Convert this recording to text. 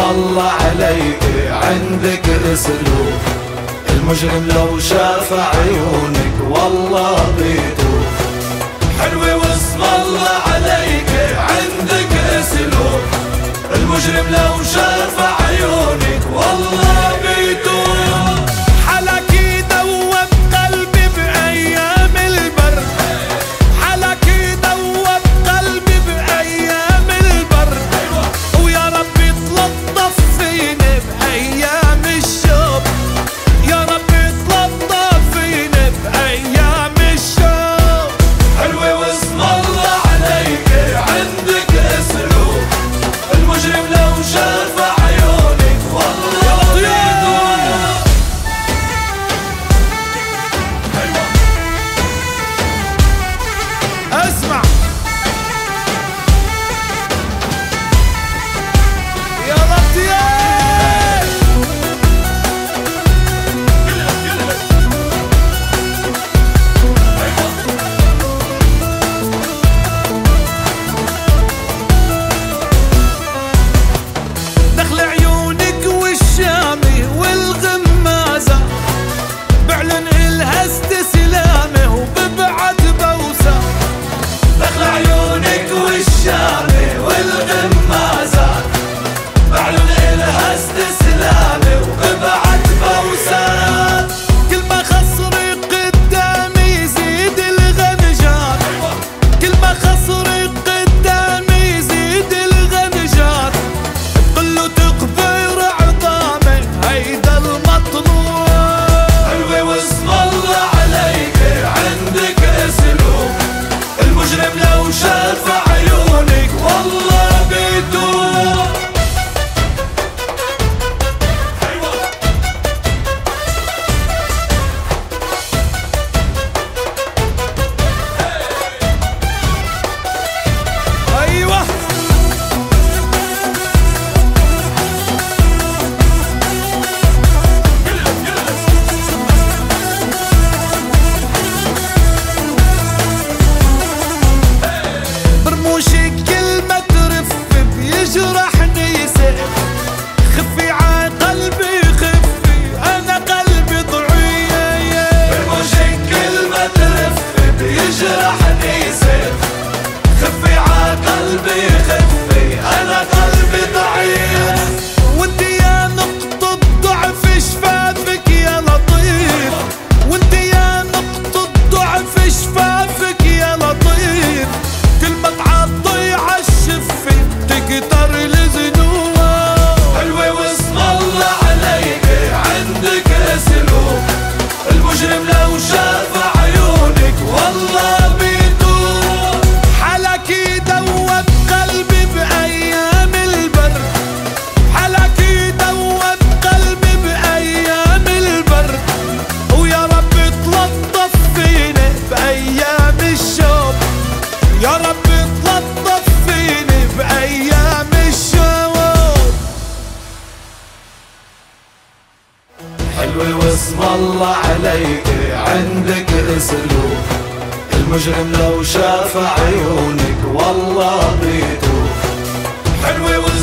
الله عليك عندك اسلوب، المجرم لو شاف عيونك والله بيتوب. حلوة واسم الله عليك عندك اسلوب، المجرم لو شاف عيونك والله بيتوب. حلاك يدوب قلبي بأيام البرد، حلاك يدوب قلبي بأيام البرد، ويا رب يتلطف فيني بأيام الشوق، يا رب يتلطف فيني بأيام الشوق. حلوة واسم الله عليك عندك اسلوب، المجرم لو شاف عيونك والله بيدوب. اسمع يا رطيان، دخل عيونك والشامي والغمازة، بعلن إلها استسلامه وببعد بوسة. دخل عيونك والشامي والغمازة، بعلن إلها استسلامي وببعد بوسات. كل ما خصري قدامي يزيد الغنجات، كل ما خصري قدامي يزيد الغنجات، كله تقبير عظامي هيدا المطلوب. حلوة واسم الله عليك عندك اسلوب، المجرم لو شاف عيونك والله بيدوب. ايوه برموشك كلمة ترف بيجرحني يسيب، خفي ع قلبي خفي انا قلبي ضعيف. برموشك كلمة تلف بيجرحني سيف، خفي ع قلبي خفي أنا قلبي ضعيف. وانت يا نقطة ضعف شفافك يا لطيف، وانت يا نقطة ضعف شفافك يا لطيف، كل ما تعطي عالشفة تكتر الذنوب. حلوة واسم الله عليك عندك اسلوب، المجرم لو شاف عيونك والله بيدوب. حلاك يدوب قلبي بأيام البرد، حلاك يدوب قلبي بأيام البرد، ويا رب تلطف فيني بأيام الشوق، يا رب تلطف فيني بأيام الشوق. حلوة واسم الله عليك عندك اسلوب، المجرم لو شاف عيونك والله بيدوب. حلوة